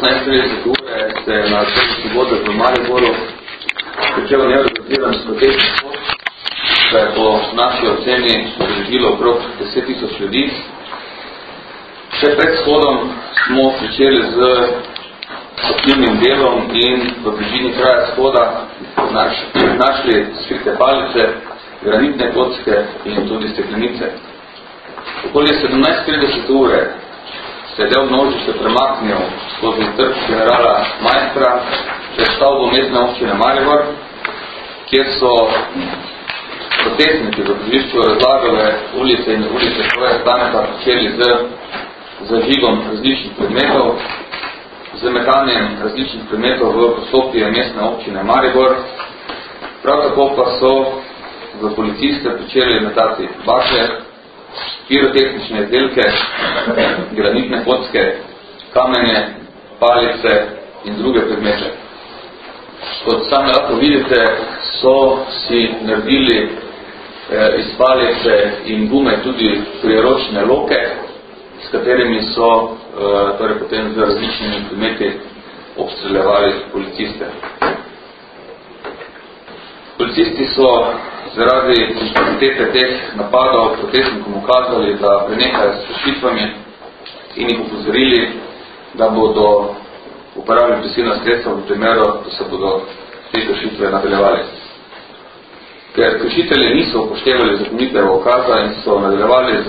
15:30 ure se je na srednji sobotek v Mariboru pričel neorganiziran protestni shod, da je po naši oceni udeležilo okrog 10.000 ljudi. Še pred shodom smo pričeli z aktivnim delom in v bližini kraja shoda našli skrite palice, granitne kocke in tudi steklenice. Okoli 17:30 ure se je del množice premaknil skozi trg generala Majstra pred stavbo mestne občine Maribor, kjer so protestniki v križišču razlagale ulice in ulice svoje staneta počeli z zažigom različnih predmetov, z metanjem različnih predmetov v poslopje mestne občine Maribor. Prav tako pa so v policiste pričeli metati bakle, pirotehnične izdelke, granitne kocke, kamenje, palice in druge predmete. Kot sami lahko vidite, so si naredili iz palice in gume tudi priročne loke, s katerimi so torej potem z različnimi predmeti obstreljevali policiste. Policisti so zaradi intenzitete teh napadov protestnikom ukazali, da prenehajo s kršitvami in jih opozorili, da bodo uporabili prisilna sredstva v primeru, da se bodo te kršitve nadaljevali. Ker kršitelji niso upoštevali zakonitega ukaza in so nadaljevali z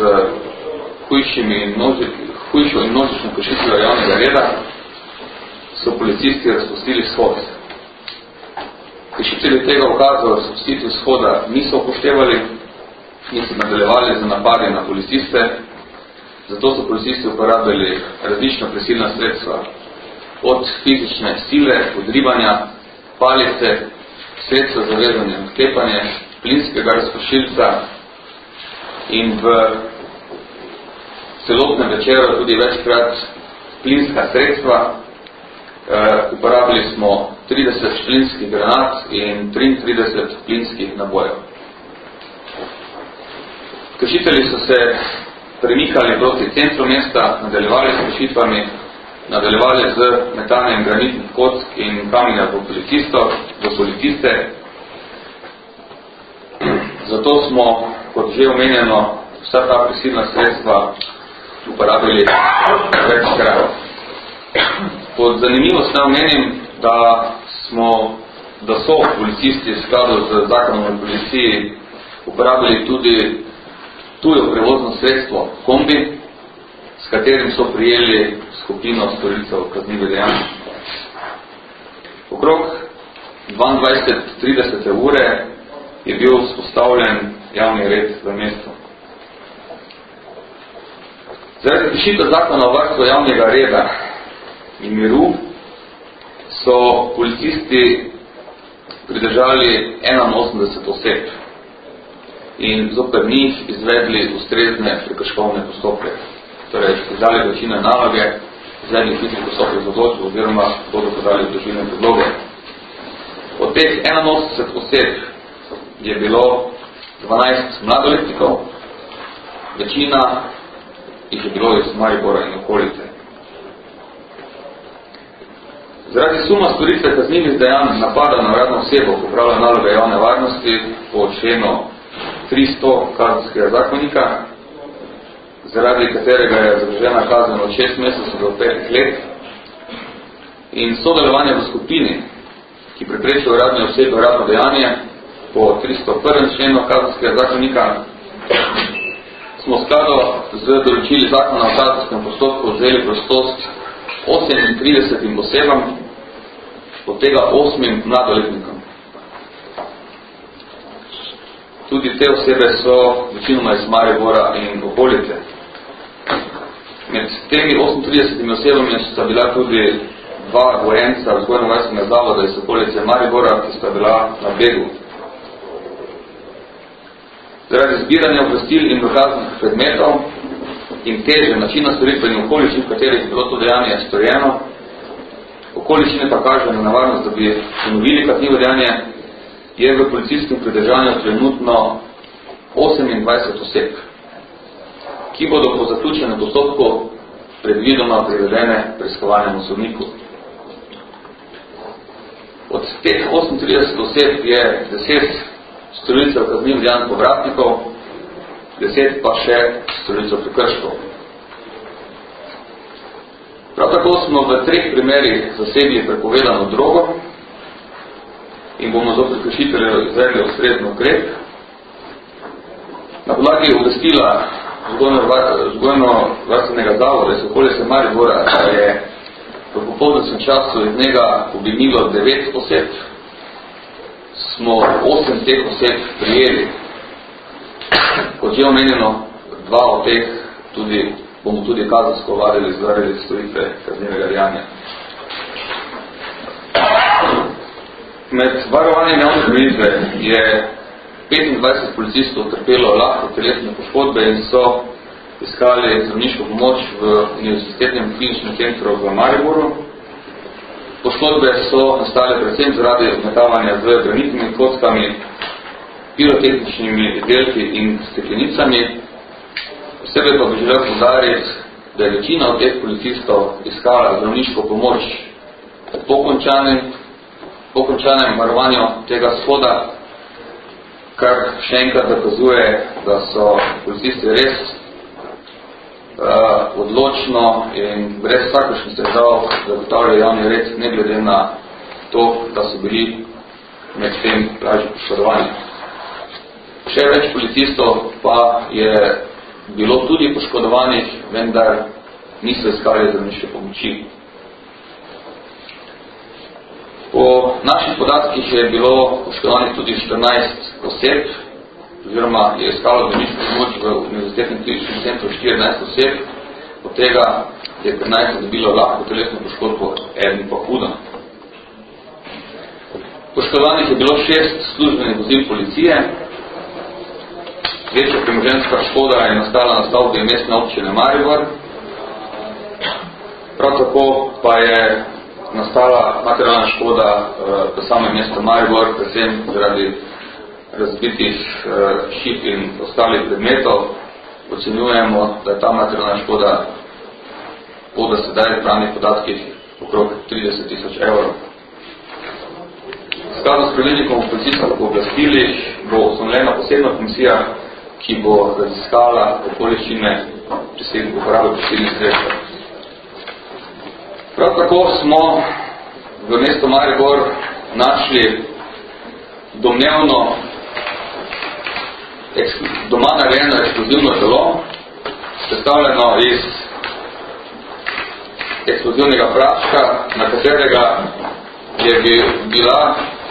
hujšo in množično kršitvijo javnega reda, so policisti razpustili shod. Kršitelji tega ukaza razpustitve shoda niso upoštevali in so nadaljevali z napadi na policiste, zato so policisti uporabljali različna prisilna sredstva, od fizične sile, odribanja, palice, sredstva za vezanje in odklepanje, plinskega razpršilca in v celotnem večeru tudi večkrat plinska sredstva. Uporabili smo 30 plinskih granat in 33 plinskih nabojev. Kršitelji so se premikali proti centru mesta, nadaljevali s kršitvami, nadaljevali z metanjem granitnih kock in kamenja v policiste. Zato smo, kot že omenjeno, vsa ta prisilna sredstva uporabili večkrat. Pod zanimivost naj omenim, da so policisti v skladu z zakonom o policiji uporabili tudi tujo prevozno sredstvo kombi, s katerim so prijeli skupino storilcev kaznivih dejanj. Okrog 22:30 ure je bil vzpostavljen javni red v mestu. Zaradi kršitev zakona o varstvu javnega reda in miru so policisti pridržali 81 oseb in zoper njih izvedli ustrezne prekrškovne postopke. Torej, izdali večine naloge, izvedli hitri postopke z odločbo oziroma bodo podali obdolžilne predloge. Od teh 81 oseb je bilo 12 mladoletnikov, večina jih je bilo iz Maribora in okolice. Zaradi suma storitve kaznivih dejanj napada na uradno osebo, ko opravlja naloge javne varnosti po členu 300 kazenskega zakonika, zaradi katerega je zagrožena kazen od 6 mesecev do 5 let, in sodelovanje v skupini, ki preprečuje uradne osebe uradno dejanje po 301. členu kazenskega zakonika, smo v skladu z določili zakona o kazenskem postopku vzeli prostost 38 osebam, od tega 8 mladoletnikom. Tudi te osebe so večinoma iz Maribora in okolice. Med temi 38 osebami sta bila tudi 2 gojenca vzgojno-varstvenega zavoda iz okolice Maribora, ki sta bila na begu. Zaradi zbiranja obvestil in dokaznih predmetov in teže načina storitve in okoličin, v katerih je bilo to dejanje storjeno, okoličine pa kažejo na nevarnost, da bi ponovili kaznivo dejanje, je v policijskem pridržanju trenutno 28 oseb, ki bodo po zaključenem postopku predvidoma privedene preiskovanemu sodniku. teh 38 oseb je 10 storilcev kaznivih dejanj povratnikov, 10 pa še storilcev prekrškov. Prav tako smo v 3 primerih zasegli prepovedano drogo in bomo zoper kršiteljev izvedli ustrezen ukrep. Na podlagi obvestila vzgojno-varstvenega zavoda iz okolice Maribora, da je v popoldanskem času iz njega pobegnilo 9 oseb, smo 8 teh oseb prijeli. Kot že omenjeno, 2 od teh bomo tudi kazensko ovadili zaradi storitve kaznivega dejanja. Med varovanjem javne pravice je 25 policistov utrpelo lahke telesne poškodbe in so iskali zdravniško pomoč v Univerzitetnem kliničnem centru v Mariboru. Poškodbe so nastale predvsem zaradi odmetavanja z granitnimi kockami, pirotehničnimi izdelki in steklenicami. Posebej pa bi želel poudariti, da je večina od teh policistov iskala zdravniško pomoč po končanem varovanju tega shoda, kar še enkrat dokazuje, da so policisti res odločno in brez vsakršnih težav zagotavljajo javni red, ne glede na to, da so bili med tem lažje poškodovani. Še več policistov pa je bilo tudi poškodovanih, vendar niso iskali zdravniške pomoči. Po naših podatkih je bilo poškodovanih tudi 14 oseb, oziroma je iskalo zdravniško pomoč v Univerzitetnem kliničnem centru 14 oseb, od tega je 15 dobilo lahko telesno poškodbo, 1 pa hudo. Poškodovanih je bilo 6 službenih vozil policije. Večja premoženjska škoda je nastala na stavbi mestne občine Maribor. Prav tako pa je nastala materialna škoda v samem mestu Maribor, predvsem zaradi razbitih šip in ostalih predmetov. Ocenjujemo, da je ta materialna škoda po do sedaj zbranih podatkih okrog 30 000 evrov. Skladno s pravilnikom o policijskih pooblastilih bo ustanovljena posebna komisija, ki bo raziskala okoliščine uporabe prisilnih sredstev. Prav tako smo v mestu Maribor našli domnevno doma narejeno eksplozivno telo, sestavljeno iz eksplozivnega praška, na katerega je bila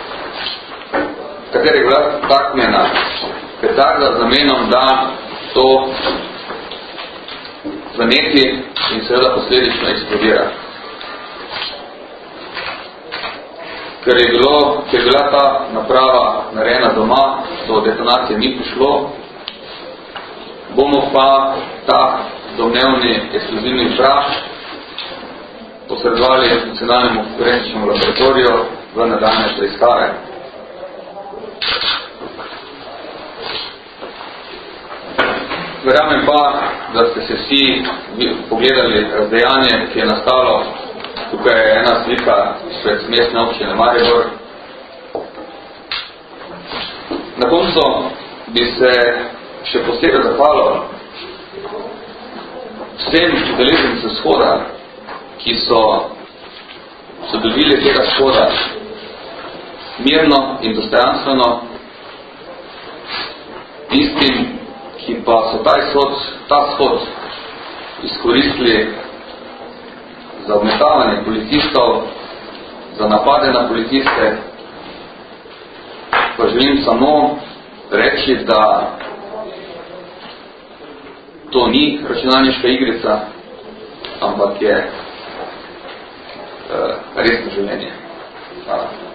taknjena petarda z namenom, da to zaneti in seveda posledično eksplodira. Ker je bila ta naprava narejena doma, do detonacije ni prišlo, bomo pa ta domnevni eksplozivni prašč posredovali nacionalnemu forenzičnemu laboratoriju v nadaljnje preiskave. Verjamem pa, da ste se vsi pogledali razdejanje, ki je nastalo. Tukaj je ena slika pred mestne občine Maribor. Na koncu bi se še posebej zahvalil vsem udeležencem shoda, ki so dobili tega shoda mirno in dostojanstveno, tistim, ki pa so ta shod izkoristili za obmetavanje policistov, za napade na policiste, pa želim samo reči, da to ni računalniška igrica, ampak je resno življenje. Hvala.